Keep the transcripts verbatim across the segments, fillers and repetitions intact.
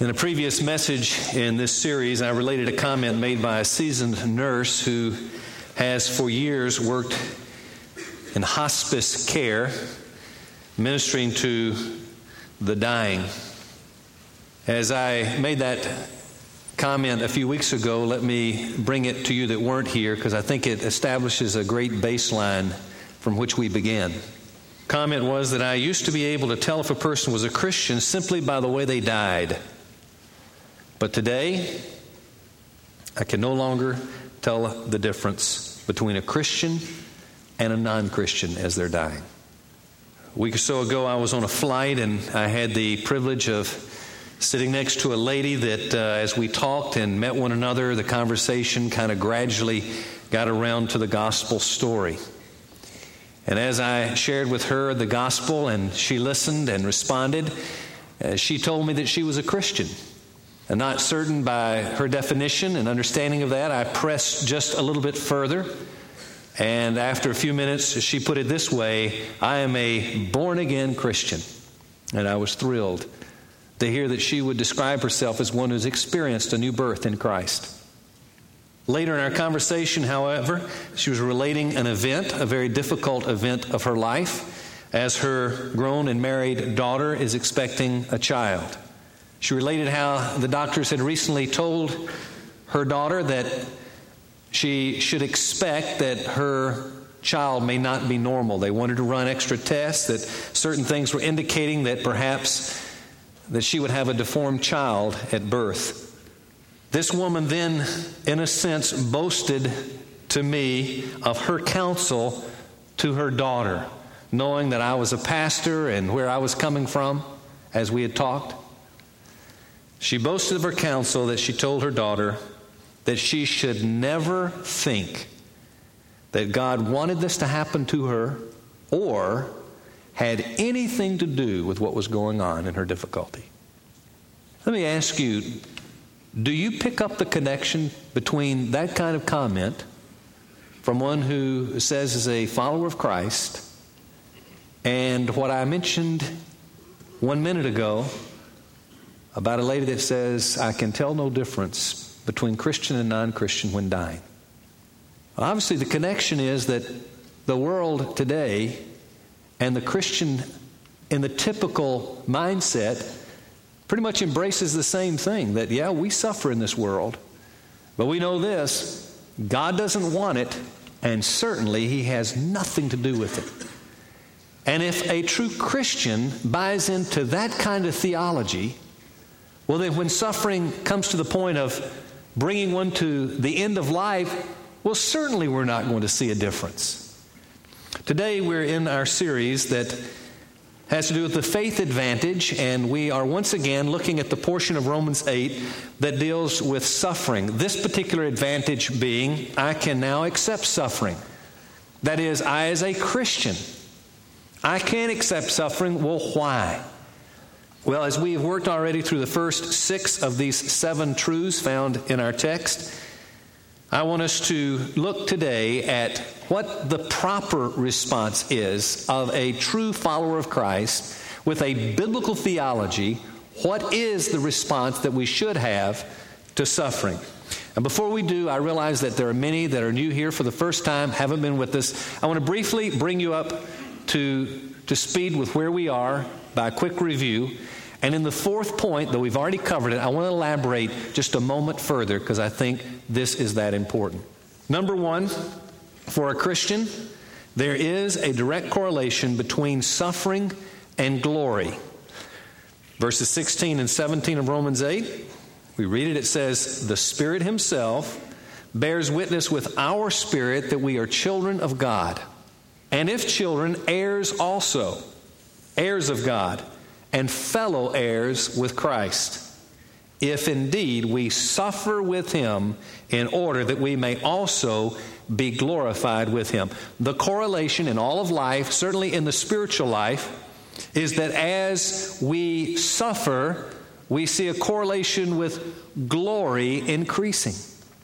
In a previous message in this series, I related a comment made by a seasoned nurse who has for years worked in hospice care, ministering to the dying. As I made that comment a few weeks ago, let me bring it to you that weren't here, because I think it establishes a great baseline from which we began. Comment was that I used to be able to tell if a person was a Christian simply by the way they died. But today, I can no longer tell the difference between a Christian and a non-Christian as they're dying. A week or so ago, I was on a flight, and I had the privilege of sitting next to a lady that, uh, as we talked and met one another, the conversation kind of gradually got around to the gospel story. And as I shared with her the gospel and she listened and responded, uh, she told me that she was a Christian. And not certain by her definition and understanding of that, I pressed just a little bit further. And after a few minutes, she put it this way: I am a born-again Christian. And I was thrilled to hear that she would describe herself as one who's experienced a new birth in Christ. Later in our conversation, however, she was relating an event, a very difficult event of her life, as her grown and married daughter is expecting a child. She related how the doctors had recently told her daughter that she should expect that her child may not be normal. They wanted to run extra tests, that certain things were indicating that perhaps that she would have a deformed child at birth. This woman then, in a sense, boasted to me of her counsel to her daughter, knowing that I was a pastor and where I was coming from as we had talked. She boasted of her counsel that she told her daughter that she should never think that God wanted this to happen to her or had anything to do with what was going on in her difficulty. Let me ask you, do you pick up the connection between that kind of comment from one who says is a follower of Christ and what I mentioned one minute ago about a lady that says, I can tell no difference between Christian and non-Christian when dying? Well, obviously, the connection is that the world today and the Christian in the typical mindset pretty much embraces the same thing, that, yeah, we suffer in this world, but we know this: God doesn't want it, and certainly He has nothing to do with it. And if a true Christian buys into that kind of theology, well, then when suffering comes to the point of bringing one to the end of life, well, certainly we're not going to see a difference. Today we're in our series that has to do with the faith advantage, and we are once again looking at the portion of Romans eight that deals with suffering. This particular advantage being, I can now accept suffering. That is, I as a Christian, I can accept suffering. Well, why? Well, as we have worked already through the first six of these seven truths found in our text, I want us to look today at what the proper response is of a true follower of Christ with a biblical theology. What is the response that we should have to suffering? And before we do, I realize that there are many that are new here for the first time, haven't been with us. I want to briefly bring you up to, to speed with where we are by a quick review. And in the fourth point, though we've already covered it, I want to elaborate just a moment further because I think this is that important. Number one, for a Christian, there is a direct correlation between suffering and glory. Verses sixteen and seventeen of Romans eight, we read it, it says, the Spirit Himself bears witness with our spirit that we are children of God. And if children, heirs also, heirs of God, and fellow heirs with Christ, if indeed we suffer with Him in order that we may also be glorified with Him. The correlation in all of life, certainly in the spiritual life, is that as we suffer, we see a correlation with glory increasing.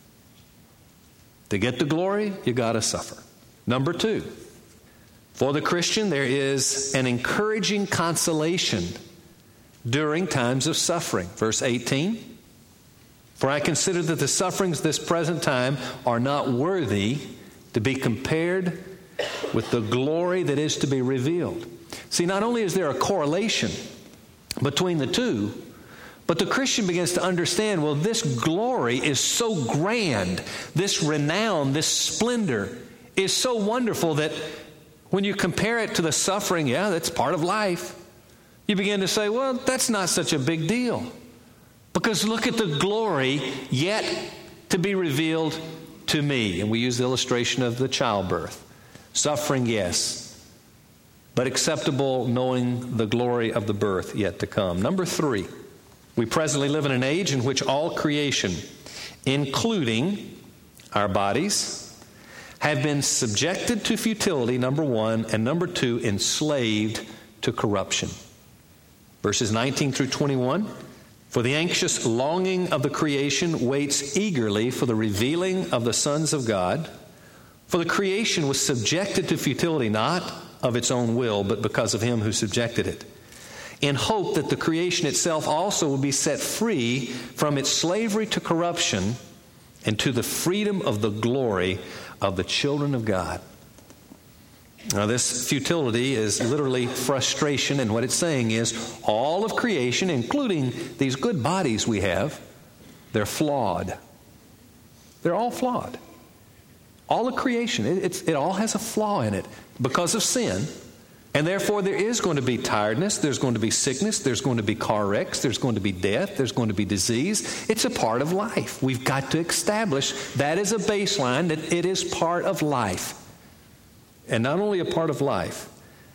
To get the glory, you got to suffer. Number two, for the Christian, there is an encouraging consolation during times of suffering. Verse eighteen, for I consider that the sufferings of this present time are not worthy to be compared with the glory that is to be revealed. See, not only is there a correlation between the two, but the Christian begins to understand, well, this glory is so grand, this renown, this splendor is so wonderful that when you compare it to the suffering, yeah, that's part of life, you begin to say, well, that's not such a big deal. Because look at the glory yet to be revealed to me. And we use the illustration of the childbirth. Suffering, yes, but acceptable knowing the glory of the birth yet to come. Number three, we presently live in an age in which all creation, including our bodies, have been subjected to futility, number one, and number two, enslaved to corruption. Verses nineteen through twenty-one, for the anxious longing of the creation waits eagerly for the revealing of the sons of God. For the creation was subjected to futility, not of its own will, but because of him who subjected it, in hope that the creation itself also will be set free from its slavery to corruption and to the freedom of the glory of the children of God. Now, this futility is literally frustration, and what it's saying is all of creation, including these good bodies we have, they're flawed. They're all flawed. All of creation, it, it's, it all has a flaw in it because of sin. And therefore, there is going to be tiredness, there's going to be sickness, there's going to be car wrecks, there's going to be death, there's going to be disease. It's a part of life. We've got to establish that as a baseline, that it is part of life. And not only a part of life,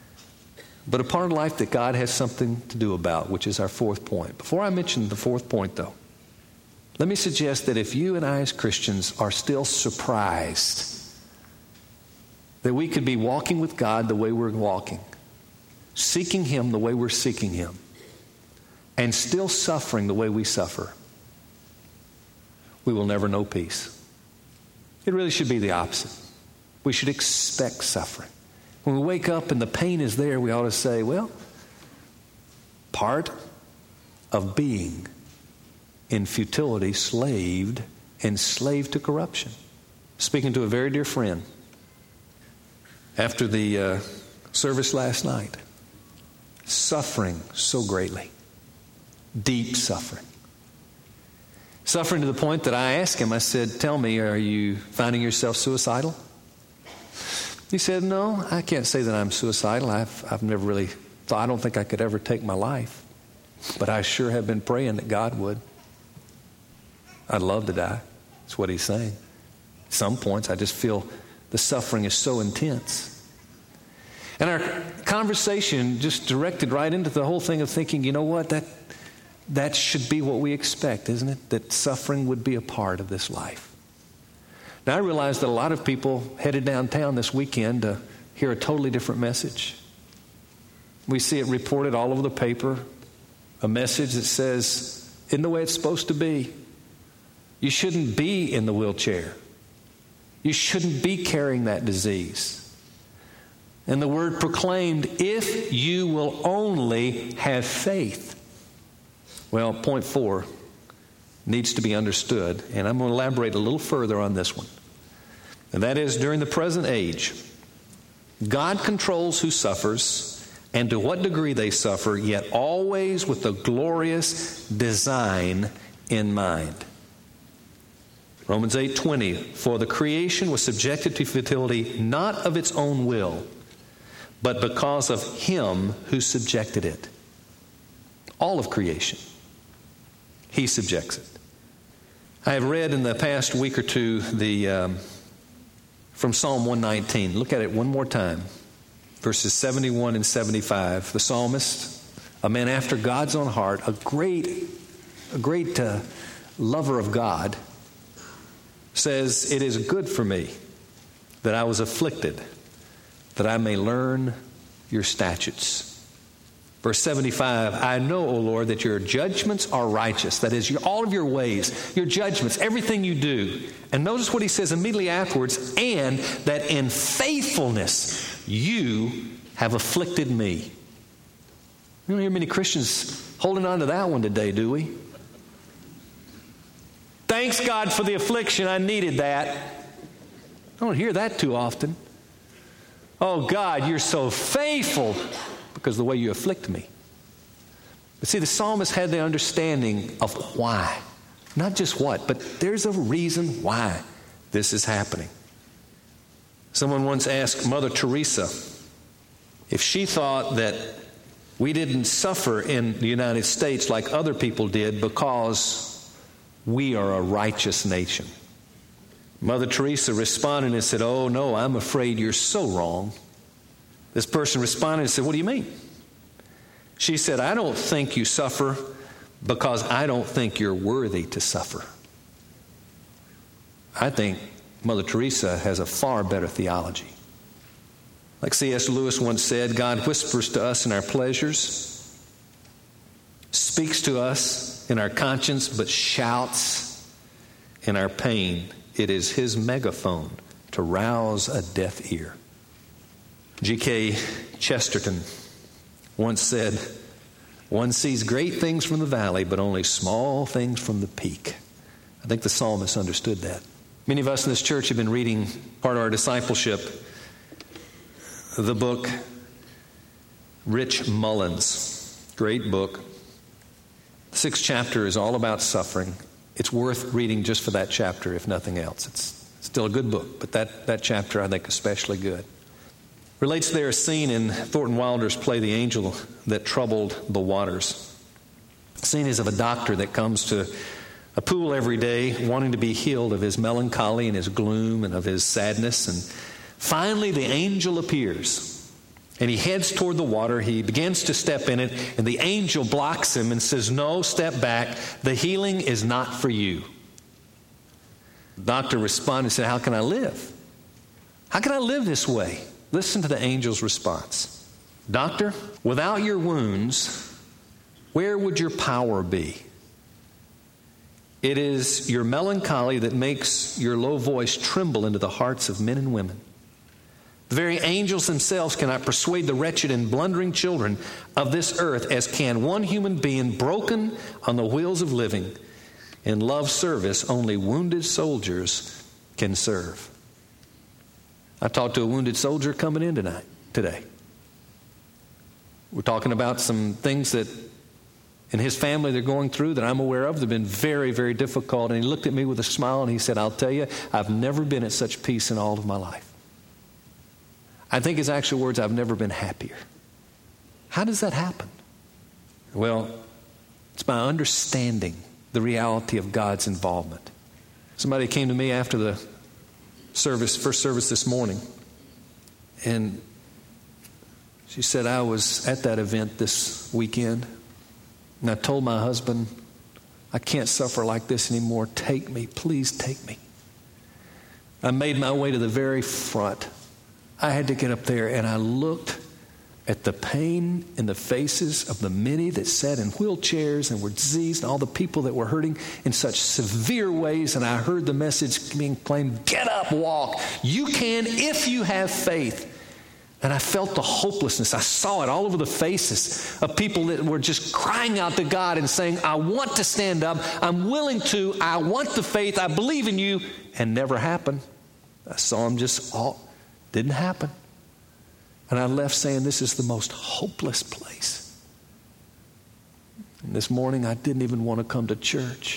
but a part of life that God has something to do about, which is our fourth point. Before I mention the fourth point, though, let me suggest that if you and I as Christians are still surprised that we could be walking with God the way we're walking, seeking Him the way we're seeking Him, and still suffering the way we suffer, we will never know peace. It really should be the opposite. We should expect suffering. When we wake up and the pain is there, we ought to say, well, part of being in futility, slaved, enslaved to corruption. Speaking to a very dear friend after the uh, service last night, suffering so greatly, deep suffering. Suffering to the point that I asked him, I said, tell me, are you finding yourself suicidal? He said, no, I can't say that I'm suicidal. I've, I've never really thought, I don't think I could ever take my life. But I sure have been praying that God would. I'd love to die. That's what he's saying. At some points, I just feel the suffering is so intense. And our conversation just directed right into the whole thing of thinking, you know what, that, that should be what we expect, isn't it? That suffering would be a part of this life. Now, I realize that a lot of people headed downtown this weekend to hear a totally different message. We see it reported all over the paper, a message that says, isn't the way it's supposed to be. You shouldn't be in the wheelchair. You shouldn't be carrying that disease. And the word proclaimed, if you will only have faith. Well, point four needs to be understood, and I'm going to elaborate a little further on this one. And that is, during the present age, God controls who suffers and to what degree they suffer, yet always with a glorious design in mind. Romans eight twenty, for the creation was subjected to futility not of its own will, but because of Him who subjected it. All of creation. He subjects it. I have read in the past week or two the um, from Psalm one nineteen. Look at it one more time. Verses seventy-one and seventy-five. The psalmist, a man after God's own heart, a great, a great uh, lover of God, says, it is good for me that I was afflicted, that I may learn your statutes. Verse seventy-five, I know, O Lord, that your judgments are righteous. That is, your, all of your ways, your judgments, everything you do. And notice what he says immediately afterwards, and that in faithfulness you have afflicted me. We don't hear many Christians holding on to that one today, do we? Thanks God for the affliction. I needed that. I don't hear that too often. Oh, God, you're so faithful because of the way you afflict me. But see, the psalmist had the understanding of why. Not just what, but there's a reason why this is happening. Someone once asked Mother Teresa if she thought that we didn't suffer in the United States like other people did because we are a righteous nation. Mother Teresa responded and said, "Oh, no, I'm afraid you're so wrong." This person responded and said, "What do you mean?" She said, "I don't think you suffer because I don't think you're worthy to suffer." I think Mother Teresa has a far better theology. Like C S Lewis once said, God whispers to us in our pleasures, speaks to us in our conscience, but shouts in our pain. It is his megaphone to rouse a deaf ear. G K Chesterton once said, "One sees great things from the valley, but only small things from the peak." I think the psalmist understood that. Many of us in this church have been reading part of our discipleship, the book Rich Mullins. Great book. The sixth chapter is all about suffering. It's worth reading just for that chapter, if nothing else. It's still a good book, but that, that chapter I think especially good. Relates there a scene in Thornton Wilder's play The Angel That Troubled the Waters. The scene is of a doctor that comes to a pool every day wanting to be healed of his melancholy and his gloom and of his sadness. And finally the angel appears and he heads toward the water. He begins to step in it and the angel blocks him and says, "No, step back. The healing is not for you." The doctor responded and said, "How can I live? How can I live this way?" Listen to the angel's response. "Doctor, without your wounds, where would your power be? It is your melancholy that makes your low voice tremble into the hearts of men and women. The very angels themselves cannot persuade the wretched and blundering children of this earth as can one human being broken on the wheels of living. In love service, only wounded soldiers can serve." I talked to a wounded soldier coming in tonight, today. We're talking about some things that in his family they're going through that I'm aware of. They've been very, very difficult. And he looked at me with a smile and he said, "I'll tell you, I've never been at such peace in all of my life." I think his actual words, "I've never been happier." How does that happen? Well, it's by understanding the reality of God's involvement. Somebody came to me after the service, first service this morning, and she said, "I was at that event this weekend, and I told my husband, I can't suffer like this anymore. Take me, please take me." I made my way to the very front. I had to get up there, and I looked at the pain in the faces of the many that sat in wheelchairs and were diseased, and all the people that were hurting in such severe ways. And I heard the message being claimed, "Get up, walk. You can if you have faith." And I felt the hopelessness. I saw it all over the faces of people that were just crying out to God and saying, "I want to stand up. I'm willing to. I want the faith. I believe in you." And never happened. I saw them just all, didn't happen. And I left saying, this is the most hopeless place. And this morning, I didn't even want to come to church.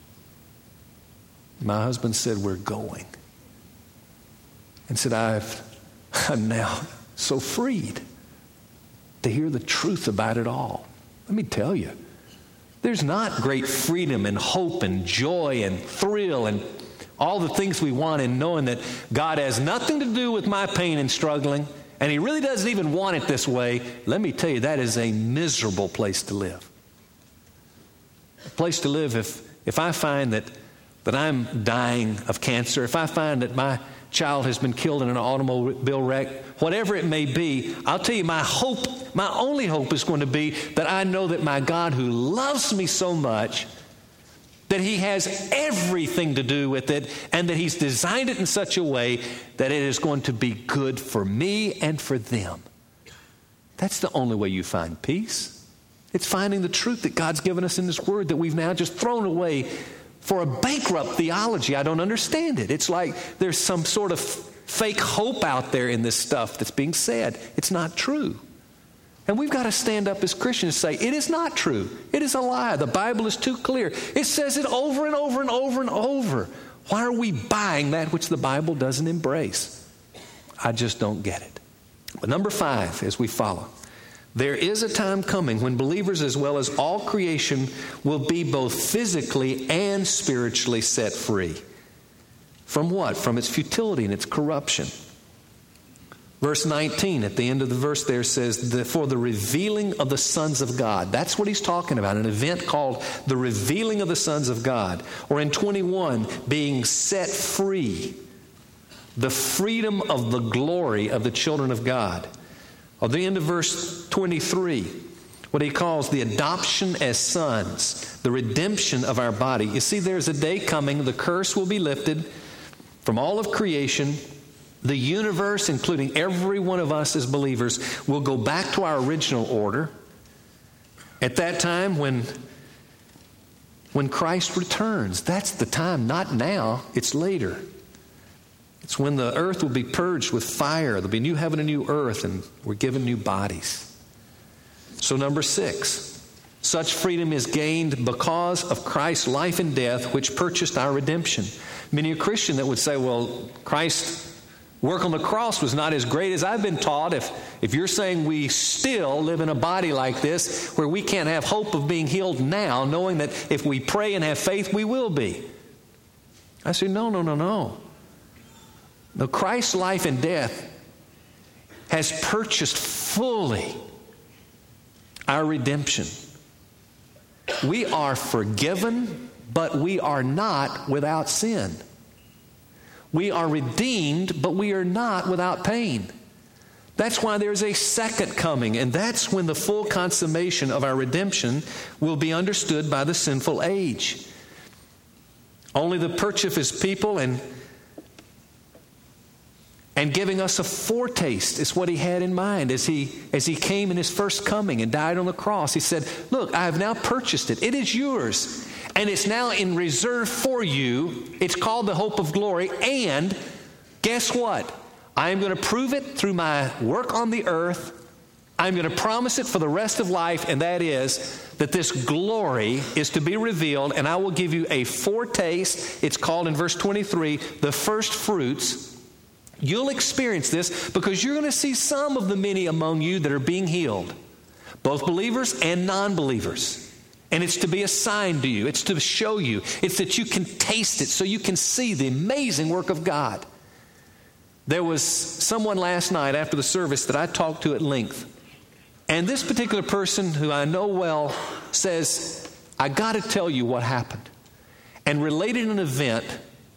My husband said, "We're going." And said, I've, I'm now so freed to hear the truth about it all. Let me tell you, there's not great freedom and hope and joy and thrill and all the things we want in knowing that God has nothing to do with my pain and struggling, and He really doesn't even want it this way. Let me tell you, that is a miserable place to live. A place to live if, if I find that, that I'm dying of cancer, if I find that my child has been killed in an automobile wreck, whatever it may be, I'll tell you, my hope, my only hope is going to be that I know that my God, who loves me so much, that He has everything to do with it, and that He's designed it in such a way that it is going to be good for me and for them. That's the only way you find peace. It's finding the truth that God's given us in this Word that we've now just thrown away for a bankrupt theology. I don't understand it. It's like there's some sort of fake hope out there in this stuff that's being said. It's not true. And we've got to stand up as Christians and say, it is not true. It is a lie. The Bible is too clear. It says it over and over and over and over. Why are we buying that which the Bible doesn't embrace? I just don't get it. But number five, as we follow, there is a time coming when believers as well as all creation will be both physically and spiritually set free. From what? From its futility and its corruption. Verse nineteen, at the end of the verse there says, the, for the revealing of the sons of God. That's what he's talking about, an event called the revealing of the sons of God. Or in twenty-one, being set free. The freedom of the glory of the children of God. At the end of verse twenty-three, what he calls the adoption as sons, the redemption of our body. You see, there's a day coming, the curse will be lifted from all of creation. The universe, including every one of us as believers, will go back to our original order. At that time, when, when Christ returns, that's the time, not now, it's later. It's when the earth will be purged with fire. There'll be new heaven and new earth, and we're given new bodies. So number six, such freedom is gained because of Christ's life and death, which purchased our redemption. Many a Christian that would say, well, Christ's work on the cross was not as great as I've been taught. If, if you're saying we still live in a body like this, where we can't have hope of being healed now, knowing that if we pray and have faith, we will be. I say, no, no, no, no. No, Christ's life and death has purchased fully our redemption. We are forgiven, but we are not without sin. We are redeemed, but we are not without pain. That's why there's a second coming, and that's when the full consummation of our redemption will be understood by the sinful age. Only the purchase of his people and And giving us a foretaste is what he had in mind as he as he came in his first coming and died on the cross. He said, look, I have now purchased it. It is yours. And it's now in reserve for you. It's called the hope of glory. And guess what? I am going to prove it through my work on the earth. I'm going to promise it for the rest of life, and that is that this glory is to be revealed, and I will give you a foretaste. It's called in verse twenty-three, the first fruits. You'll experience this because you're going to see some of the many among you that are being healed, both believers and non-believers. And it's to be a sign to you. It's to show you. It's that you can taste it so you can see the amazing work of God. There was someone last night after the service that I talked to at length. And this particular person who I know well says, I got to tell you what happened. And related an event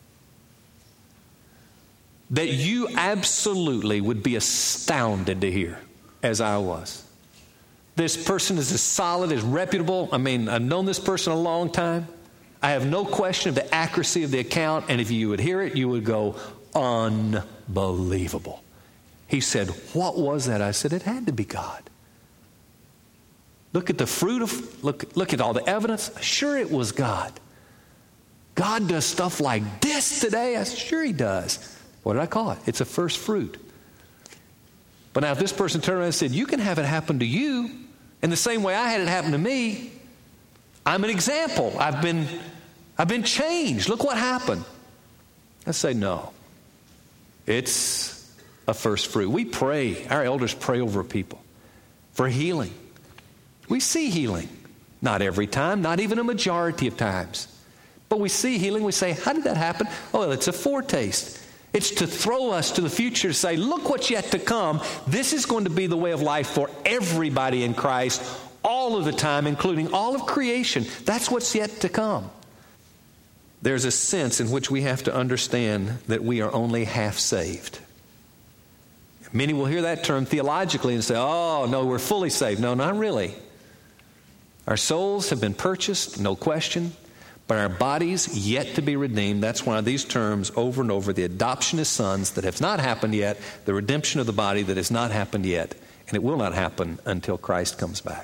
that you absolutely would be astounded to hear, as I was. This person is as solid, as reputable. I mean, I've known this person a long time. I have no question of the accuracy of the account, and if you would hear it, you would go, unbelievable. He said, what was that? I said, it had to be God. Look at the fruit of, look, look at all the evidence. Sure, it was God. God does stuff like this today? I said, sure he does. What did I call it? It's a first fruit. But now if this person turned around and said, you can have it happen to you in the same way I had it happen to me, I'm an example. I've been, I've been changed. Look what happened. I say, no. It's a first fruit. We pray. Our elders pray over people for healing. We see healing. Not every time, not even a majority of times. But we see healing. We say, how did that happen? Oh, it's a foretaste. It's to throw us to the future to say, look what's yet to come. This is going to be the way of life for everybody in Christ all of the time, including all of creation. That's what's yet to come. There's a sense in which we have to understand that we are only half saved. Many will hear that term theologically and say, oh, no, we're fully saved. No, not really. Our souls have been purchased, no question. But our bodies yet to be redeemed. That's why these terms over and over, the adoption as sons that has not happened yet, the redemption of the body that has not happened yet, and it will not happen until Christ comes back.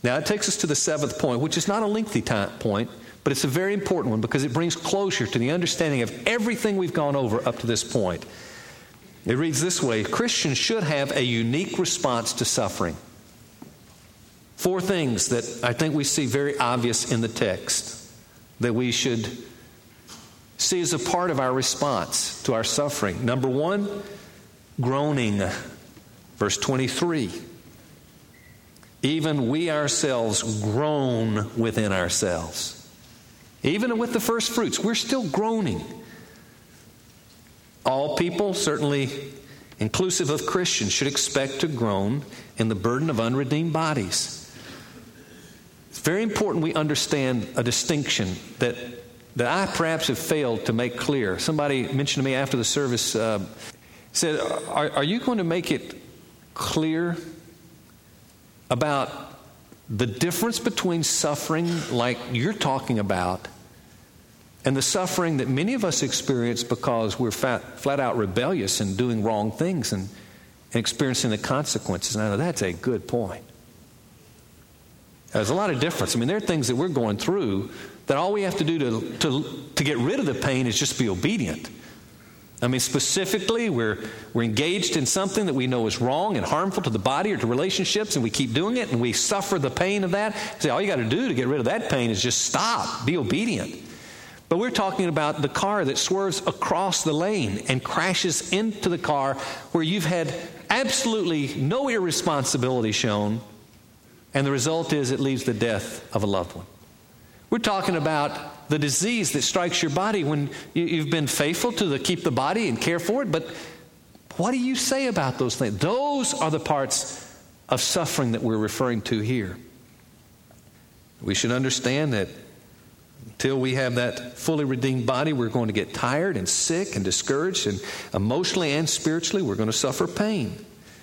Now, it takes us to the seventh point, which is not a lengthy time point, but it's a very important one because it brings closure to the understanding of everything we've gone over up to this point. It reads this way: Christians should have a unique response to suffering. Four things that I think we see very obvious in the text that we should see as a part of our response to our suffering. Number one, groaning. Verse twenty-three. Even we ourselves groan within ourselves. Even with the first fruits, we're still groaning. All people, certainly inclusive of Christians, should expect to groan in the burden of unredeemed bodies. It's very important we understand a distinction that, that I perhaps have failed to make clear. Somebody mentioned to me after the service, uh, said, are, are you going to make it clear about the difference between suffering like you're talking about and the suffering that many of us experience because we're fat, flat out rebellious and doing wrong things and, and experiencing the consequences? And I know that's a good point. There's a lot of difference. I mean, there are things that we're going through that all we have to do to, to, to get rid of the pain is just be obedient. I mean, specifically, we're we're engaged in something that we know is wrong and harmful to the body or to relationships, and we keep doing it, and we suffer the pain of that. Say, all you got to do to get rid of that pain is just stop, be obedient. But we're talking about the car that swerves across the lane and crashes into the car where you've had absolutely no irresponsibility shown, and the result is it leaves the death of a loved one. We're talking about the disease that strikes your body when you've been faithful to the, keep the body and care for it. But what do you say about those things? Those are the parts of suffering that we're referring to here. We should understand that until we have that fully redeemed body, we're going to get tired and sick and discouraged, and emotionally and spiritually we're going to suffer pain.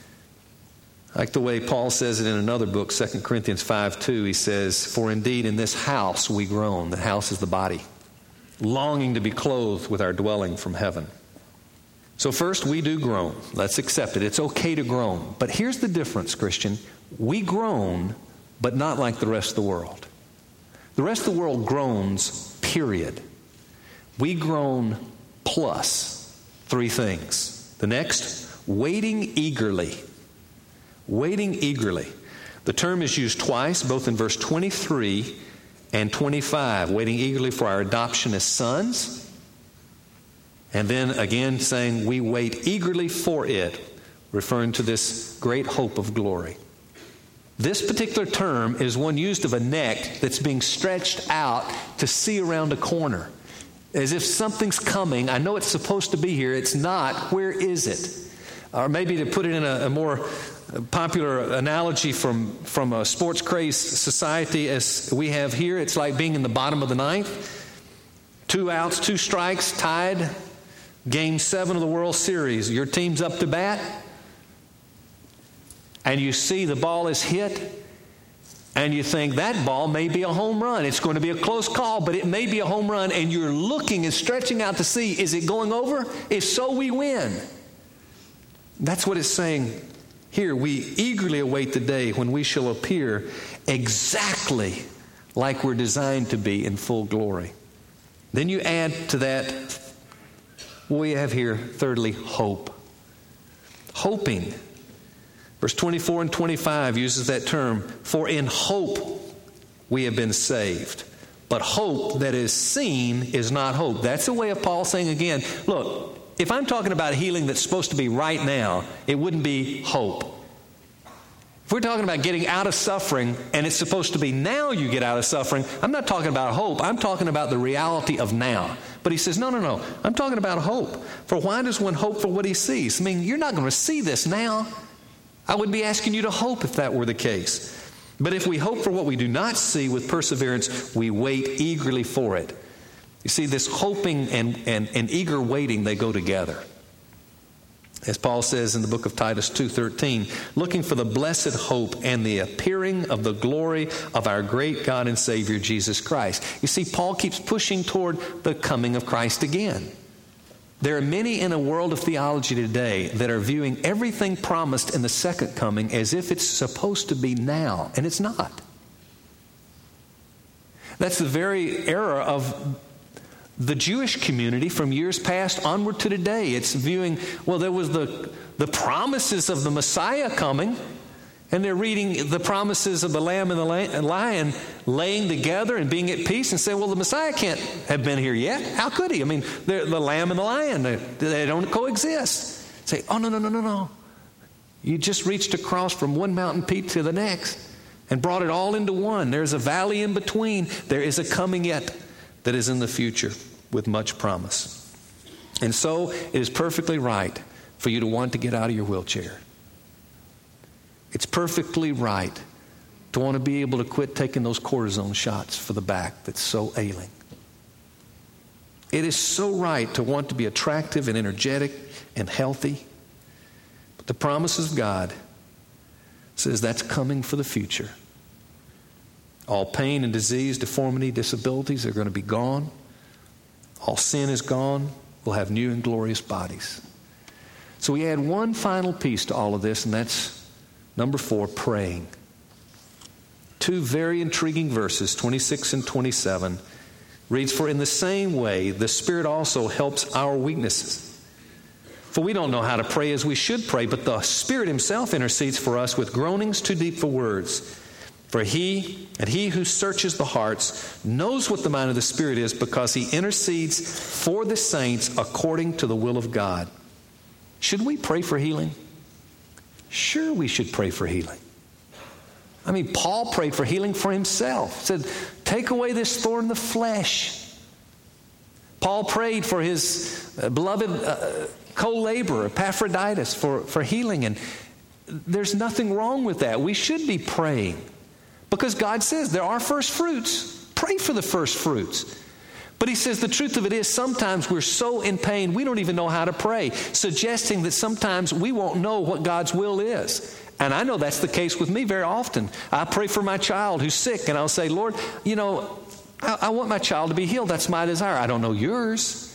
I like the way Paul says it in another book, Second Corinthians five two. He says, for indeed in this house we groan. The house is the body, longing to be clothed with our dwelling from heaven. So first, we do groan. Let's accept it. It's okay to groan. But here's the difference, Christian. We groan, but not like the rest of the world. The rest of the world groans, period. We groan plus three things. The next, waiting eagerly. Waiting eagerly. The term is used twice, both in verse twenty-three and twenty-five. Waiting eagerly for our adoption as sons. And then again saying we wait eagerly for it, referring to this great hope of glory. This particular term is one used of a neck that's being stretched out to see around a corner. As if something's coming. I know it's supposed to be here. It's not. Where is it? Or maybe to put it in a, a more popular analogy from, from a sports crazed society as we have here, it's like being in the bottom of the ninth. Two outs, two strikes, tied. Game seven of the World Series. Your team's up to bat. And you see the ball is hit. And you think that ball may be a home run. It's going to be a close call, but it may be a home run. And you're looking and stretching out to see, is it going over? If so, we win. That's what it's saying here. We eagerly await the day when we shall appear exactly like we're designed to be in full glory. Then you add to that, what we have here, thirdly, hope. Hoping. Verse twenty-four and twenty-five uses that term, for in hope we have been saved. But hope that is seen is not hope. That's a way of Paul saying again, look, if I'm talking about healing that's supposed to be right now, it wouldn't be hope. If we're talking about getting out of suffering and it's supposed to be now you get out of suffering, I'm not talking about hope. I'm talking about the reality of now. But he says, no, no, no. I'm talking about hope. For why does one hope for what he sees? I mean, you're not going to see this now. I would be asking you to hope if that were the case. But if we hope for what we do not see with perseverance, we wait eagerly for it. You see, this hoping and, and, and eager waiting, they go together. As Paul says in the book of Titus two thirteen, looking for the blessed hope and the appearing of the glory of our great God and Savior, Jesus Christ. You see, Paul keeps pushing toward the coming of Christ again. There are many in a world of theology today that are viewing everything promised in the second coming as if it's supposed to be now, and it's not. That's the very era of the Jewish community from years past onward to today. It's viewing, well, there was the, the promises of the Messiah coming, and they're reading the promises of the Lamb and the Lion laying together and being at peace and say, well, the Messiah can't have been here yet. How could he? I mean, the Lamb and the Lion, they, they don't coexist. Say, oh, no, no, no, no, no. You just reached across from one mountain peak to the next and brought it all into one. There's a valley in between. There is a coming yet that is in the future with much promise. And so it is perfectly right for you to want to get out of your wheelchair. It's perfectly right to want to be able to quit taking those cortisone shots for the back that's so ailing. It is so right to want to be attractive and energetic and healthy. But the promise of God says that's coming for the future. All pain and disease, deformity, disabilities are going to be gone. All sin is gone. We'll have new and glorious bodies. So we add one final piece to all of this, and that's number four, praying. Two very intriguing verses, twenty-six and twenty-seven, reads, for in the same way the Spirit also helps our weaknesses. For we don't know how to pray as we should pray, but the Spirit Himself intercedes for us with groanings too deep for words. For He, and He who searches the hearts, knows what the mind of the Spirit is, because He intercedes for the saints according to the will of God. Should we pray for healing? Sure, we should pray for healing. I mean, Paul prayed for healing for himself. He said, take away this thorn in the flesh. Paul prayed for his beloved uh, co-laborer, Epaphroditus, for, for healing. And there's nothing wrong with that. We should be praying. Because God says there are first fruits. Pray for the first fruits. But He says the truth of it is sometimes we're so in pain we don't even know how to pray, suggesting that sometimes we won't know what God's will is. And I know that's the case with me very often. I pray for my child who's sick, and I'll say, Lord, you know, I, I want my child to be healed. That's my desire. I don't know yours.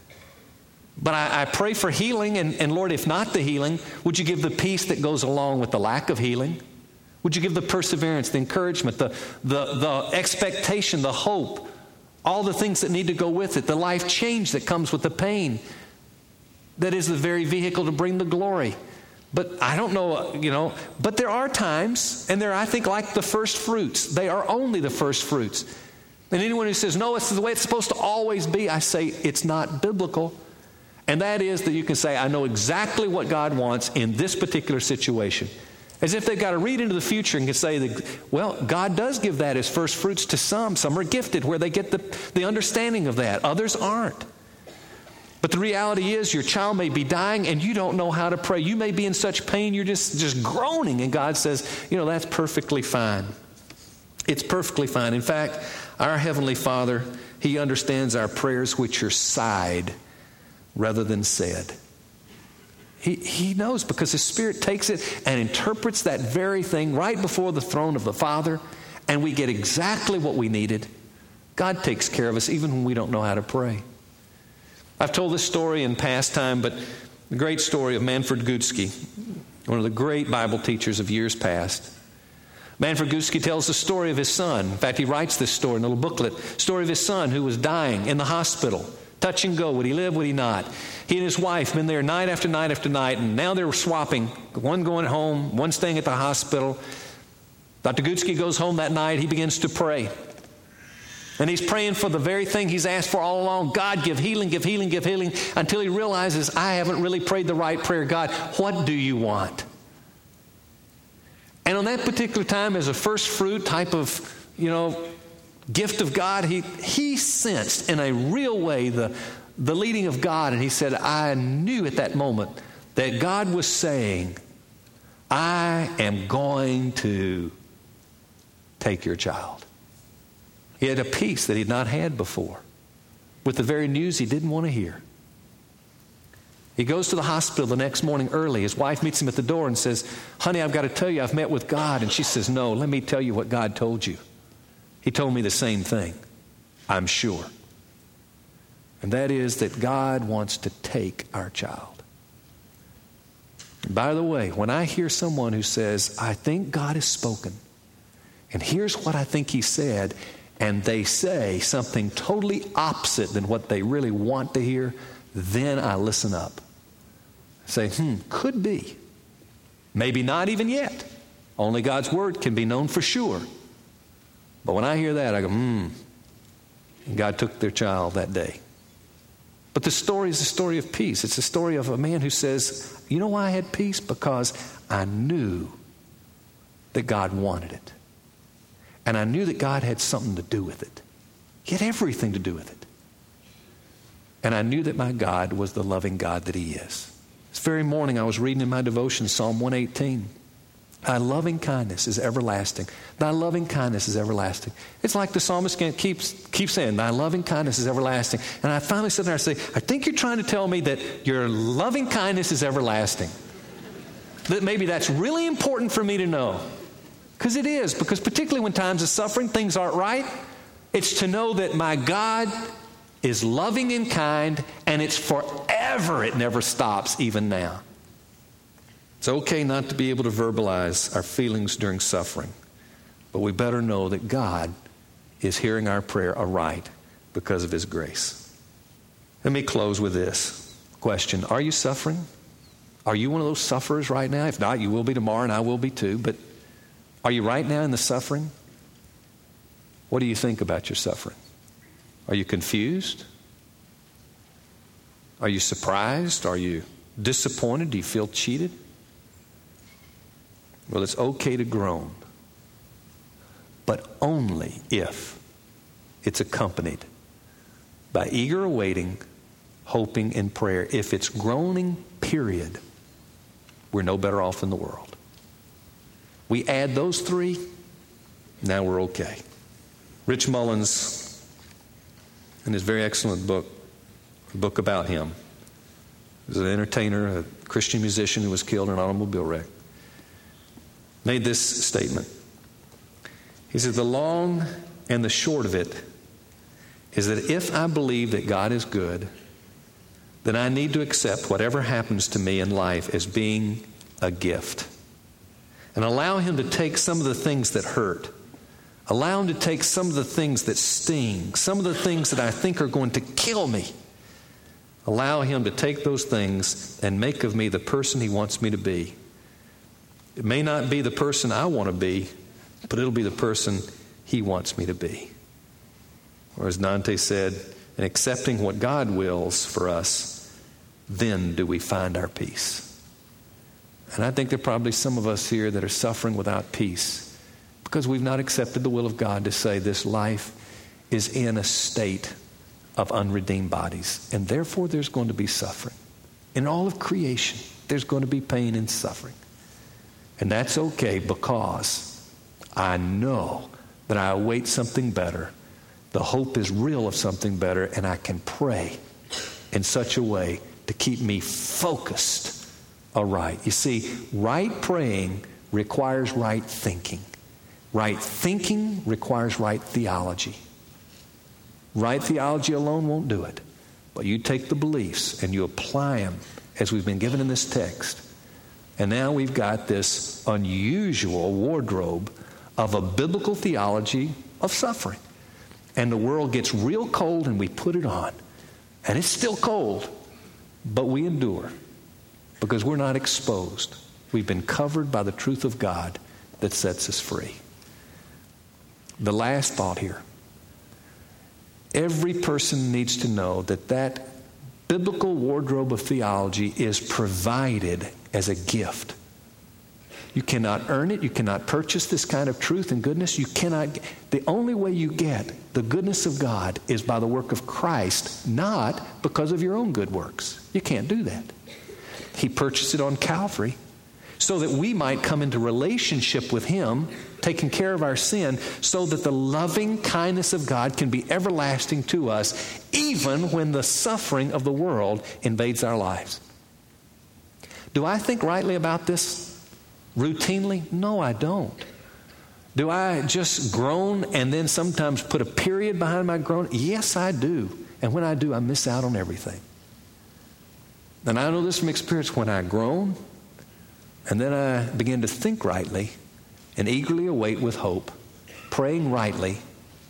But I, I pray for healing, and, and Lord, if not the healing, would you give the peace that goes along with the lack of healing? Would you give the perseverance, the encouragement, the, the, the expectation, the hope, all the things that need to go with it, the life change that comes with the pain that is the very vehicle to bring the glory. But I don't know, you know, but there are times, and they're, I think, like the first fruits. They are only the first fruits. And anyone who says, no, it's the way it's supposed to always be, I say it's not biblical. And that is that you can say, I know exactly what God wants in this particular situation. As if they've got to read into the future and can say, that, well, God does give that as first fruits to some. Some are gifted where they get the, the understanding of that. Others aren't. But the reality is your child may be dying and you don't know how to pray. You may be in such pain you're just, just groaning. And God says, you know, that's perfectly fine. It's perfectly fine. In fact, our Heavenly Father, He understands our prayers which are sighed rather than said. He, he knows because His Spirit takes it and interprets that very thing right before the throne of the Father, and we get exactly what we needed. God takes care of us even when we don't know how to pray. I've told this story in past time, but the great story of Manfred Gutsky, one of the great Bible teachers of years past. Manfred Gutsky tells the story of his son. In fact, he writes this story in a little booklet. Story of his son who was dying in the hospital. Touch and go. Would he live? Would he not? He and his wife been there night after night after night, and now they're swapping. One going home, one staying at the hospital. Doctor Gutsky goes home that night. He begins to pray. And he's praying for the very thing he's asked for all along. God, give healing, give healing, give healing, until he realizes, I haven't really prayed the right prayer. God, what do you want? And on that particular time, as a first fruit type of, you know, gift of God, he, he sensed in a real way the, the leading of God. And he said, I knew at that moment that God was saying, I am going to take your child. He had a peace that he'd not had before with the very news he didn't want to hear. He goes to the hospital the next morning early. His wife meets him at the door and says, honey, I've got to tell you, I've met with God. And she says, no, let me tell you what God told you. He told me the same thing, I'm sure. And that is that God wants to take our child. And by the way, when I hear someone who says, I think God has spoken, and here's what I think He said, and they say something totally opposite than what they really want to hear, then I listen up. Say, hmm, could be. Maybe not even yet. Only God's word can be known for sure. But when I hear that, I go, hmm. And God took their child that day. But the story is a story of peace. It's a story of a man who says, you know why I had peace? Because I knew that God wanted it. And I knew that God had something to do with it. He had everything to do with it. And I knew that my God was the loving God that He is. This very morning I was reading in my devotion Psalm one eighteen. Thy loving kindness is everlasting. Thy loving kindness is everlasting. It's like the psalmist keeps, keeps saying, thy loving kindness is everlasting. And I finally sit there and say, I think you're trying to tell me that your loving kindness is everlasting. That maybe that's really important for me to know. Because it is. Because particularly when times of suffering, things aren't right. It's to know that my God is loving and kind, and it's forever. It never stops, even now. It's okay not to be able to verbalize our feelings during suffering, but we better know that God is hearing our prayer aright because of His grace. Let me close with this question. Are you suffering? Are you one of those sufferers right now? If not, you will be tomorrow, and I will be too. But are you right now in the suffering? What do you think about your suffering? Are you confused? Are you surprised? Are you disappointed? Do you feel cheated? Well, it's okay to groan, but only if it's accompanied by eager awaiting, hoping, and prayer. If it's groaning, period, we're no better off in the world. We add those three, now we're okay. Rich Mullins, in his very excellent book, a book about him, he was an entertainer, a Christian musician who was killed in an automobile wreck, made this statement. He said, the long and the short of it is that if I believe that God is good, then I need to accept whatever happens to me in life as being a gift. And allow Him to take some of the things that hurt. Allow Him to take some of the things that sting, some of the things that I think are going to kill me. Allow Him to take those things and make of me the person He wants me to be. It may not be the person I want to be, but it'll be the person He wants me to be. Or as Dante said, in accepting what God wills for us, then do we find our peace. And I think there are probably some of us here that are suffering without peace because we've not accepted the will of God to say this life is in a state of unredeemed bodies. And therefore there's going to be suffering. In all of creation, there's going to be pain and suffering. And that's okay because I know that I await something better. The hope is real of something better, and I can pray in such a way to keep me focused aright. You see, right praying requires right thinking. Right thinking requires right theology. Right theology alone won't do it. But you take the beliefs and you apply them as we've been given in this text. And now we've got this unusual wardrobe of a biblical theology of suffering. And the world gets real cold and we put it on. And it's still cold, but we endure because we're not exposed. We've been covered by the truth of God that sets us free. The last thought here. Every person needs to know that that biblical wardrobe of theology is provided as a gift. You cannot earn it. You cannot purchase this kind of truth and goodness. You cannot. The only way you get the goodness of God is by the work of Christ, not because of your own good works. You can't do that. He purchased it on Calvary so that we might come into relationship with Him, taking care of our sin, so that the loving kindness of God can be everlasting to us, even when the suffering of the world invades our lives. Do I think rightly about this routinely? No, I don't. Do I just groan and then sometimes put a period behind my groan? Yes, I do. And when I do, I miss out on everything. And I know this from experience. When I groan and then I begin to think rightly and eagerly await with hope, praying rightly,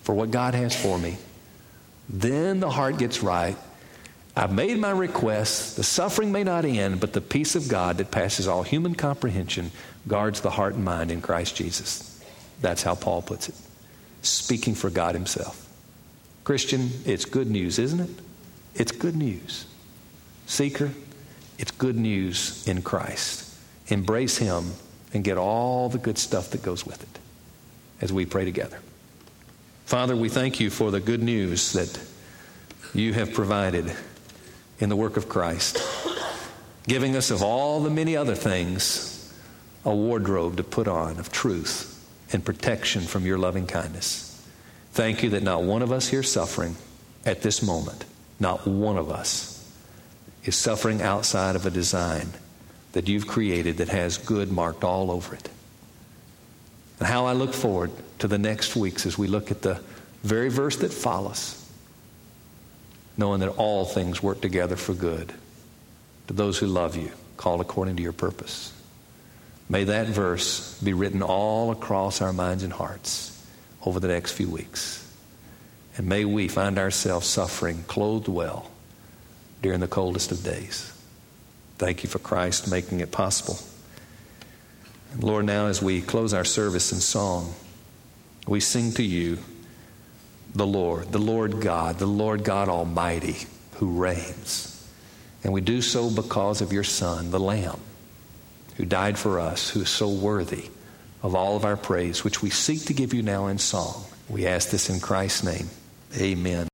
for what God has for me, then the heart gets right. I've made my request. The suffering may not end, but the peace of God that passes all human comprehension guards the heart and mind in Christ Jesus. That's how Paul puts it, speaking for God himself. Christian, it's good news, isn't it? It's good news. Seeker, it's good news in Christ. Embrace him and get all the good stuff that goes with it as we pray together. Father, we thank you for the good news that you have provided in the work of Christ, giving us of all the many other things a wardrobe to put on of truth and protection from your loving kindness. Thank you that not one of us here suffering at this moment, not one of us is suffering outside of a design that you've created that has good marked all over it. And how I look forward to the next weeks as we look at the very verse that follows, knowing that all things work together for good to those who love you, called according to your purpose. May that verse be written all across our minds and hearts over the next few weeks. And may we find ourselves suffering, clothed well, during the coldest of days. Thank you for Christ making it possible. And Lord, now as we close our service in song, we sing to you, the Lord, the Lord God, the Lord God Almighty, who reigns. And we do so because of your Son, the Lamb, who died for us, who is so worthy of all of our praise, which we seek to give you now in song. We ask this in Christ's name. Amen.